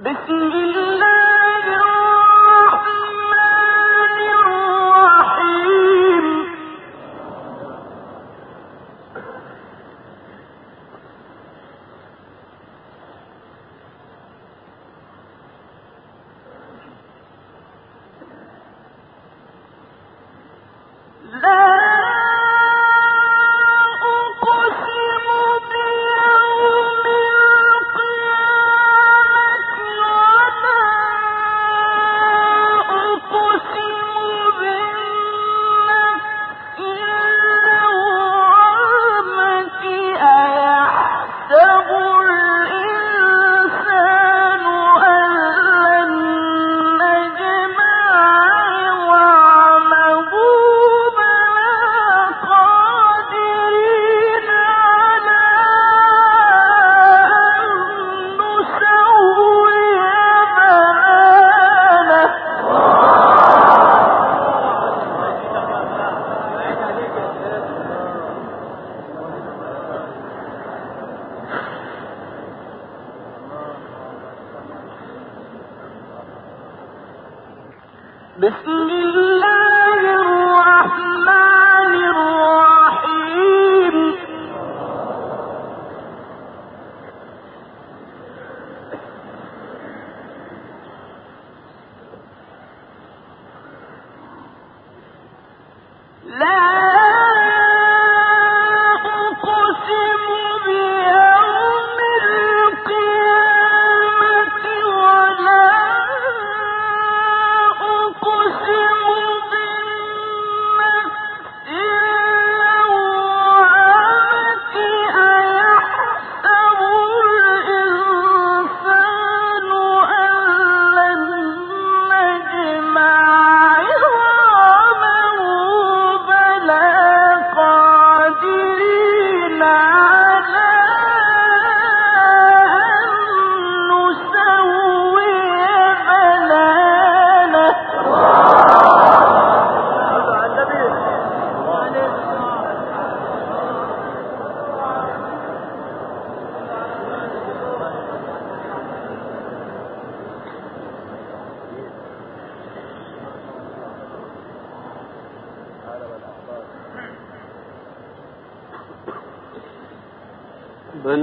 بل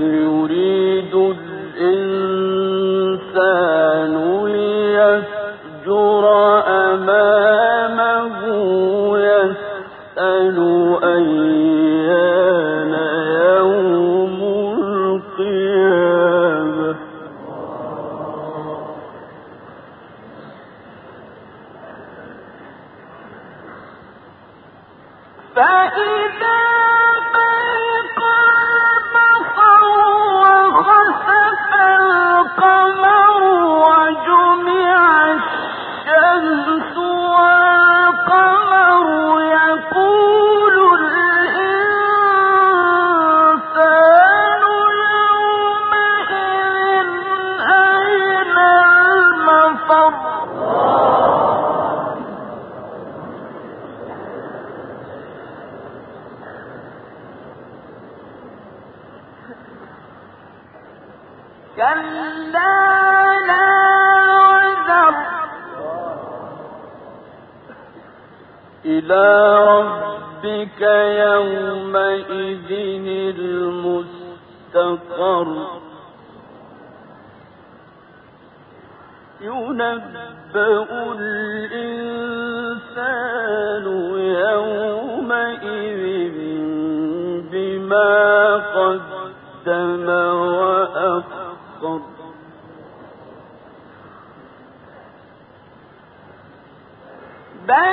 يريد الإنسان ليفجر أمامه يسأل أيان يوم القيامة فإذا إلى ربك يومئذ المستقر ينبأ الإنسان يومئذ بما قدم وأخر بل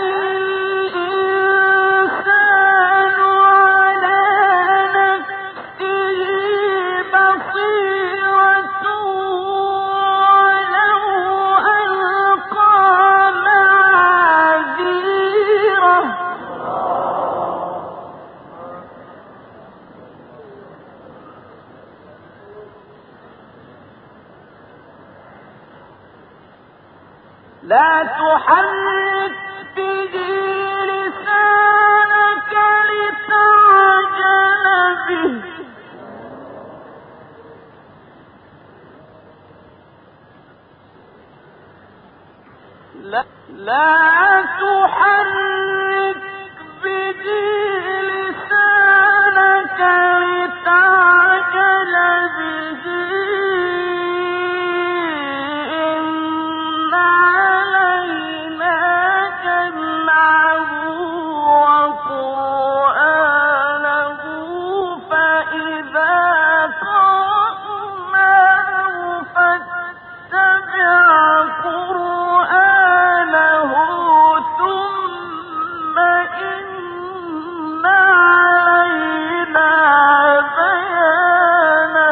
لا تحرك به لسانك لتعجل به لا تحرك به لسانك لتعجل به إن علينا جمعه وقرآنه فإذا قرأناه فاتبع قرآنه ثم إن علينا بيانه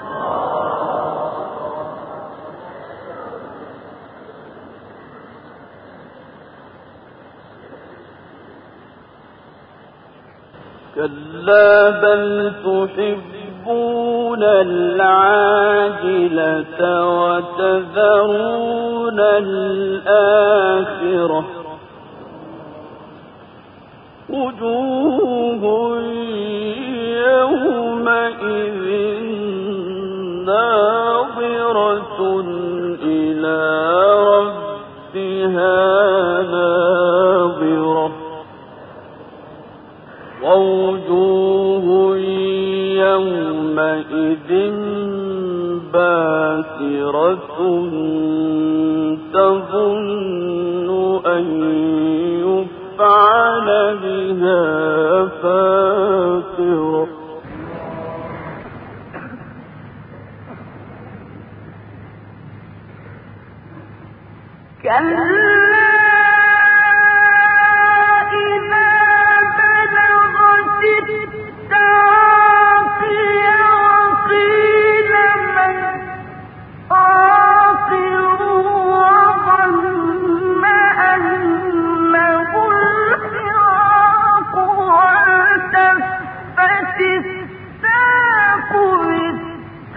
كلا بل تحبون العاجلة وتذرون الآخرة وجوه يومئذ ناظرة إلى ربها ناظرة ووجوه يومئذ باسرة تظن أن يفعل بها فاقرة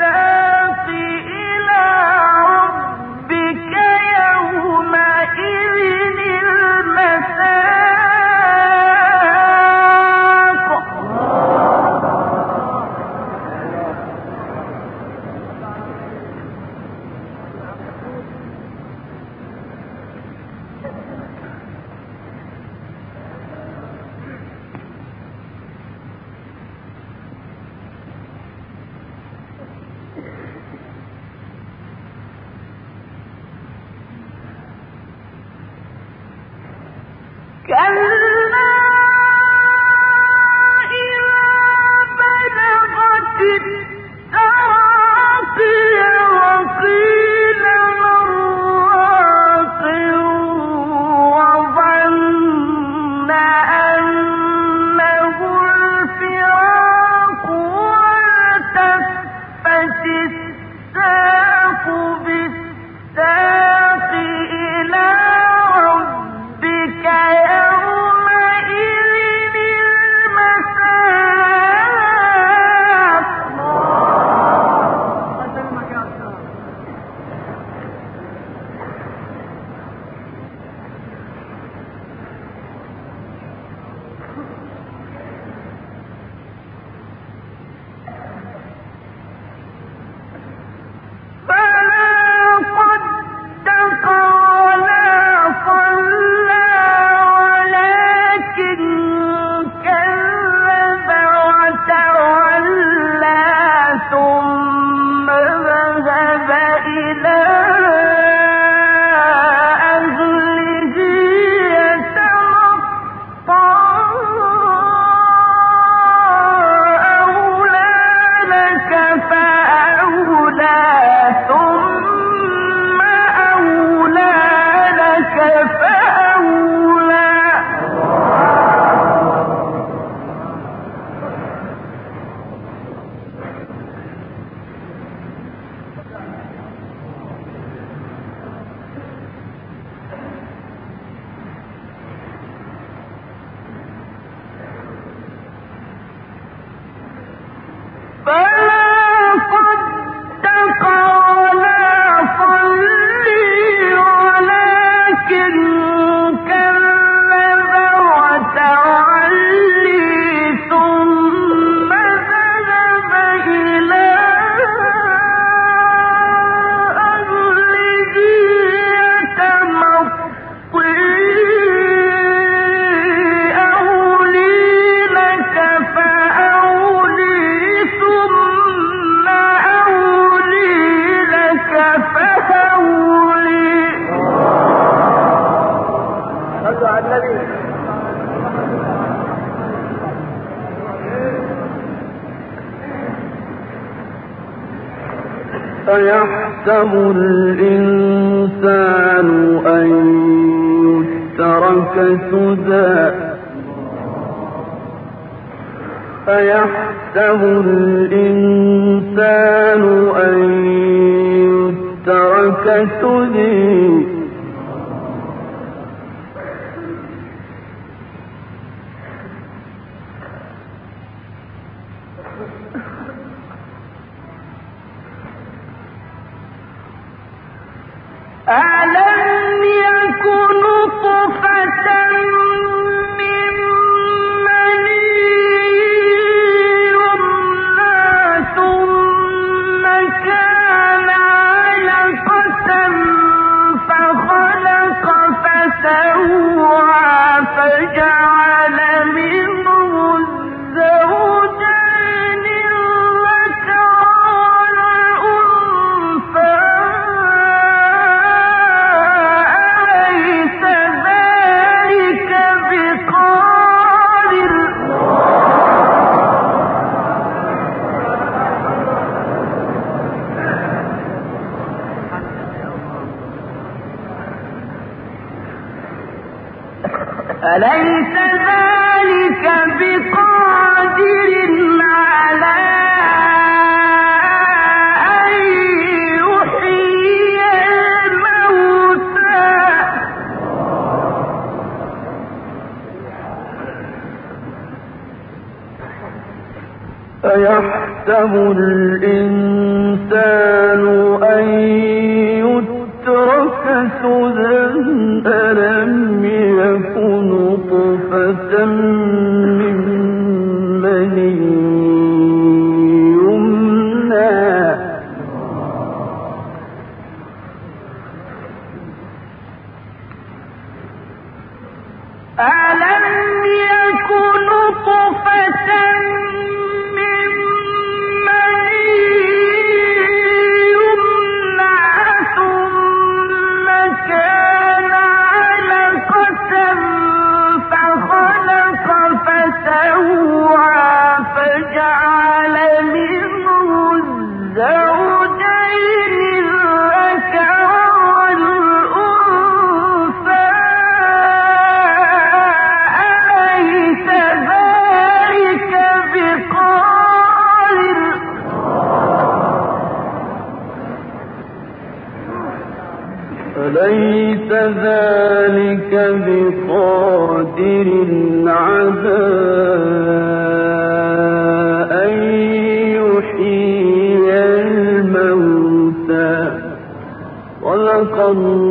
إلى ربك يومئذ أيحسب الإنسان أن يترك سدى أيحسب الإنسان أن يترك سدى ألم يكن نطفة من مني يمنى ثم كان علقة فخلق فسوى فجعل منه الزوجين الذكر والأنثى أليس ذلك بقادر على أن يحيي الموتى أيحسب الإنسان أن يترك سدى ألم يكن نطفة من مني يمنى ألم يكن نطفة من مني يمنى ثم كان علقة فخلق فسوى فجعل منه الزوجين الذكر والأنثى أليس ذلك بقادر أليس ذلك بقادر على أن يحيي الموتى صدق الله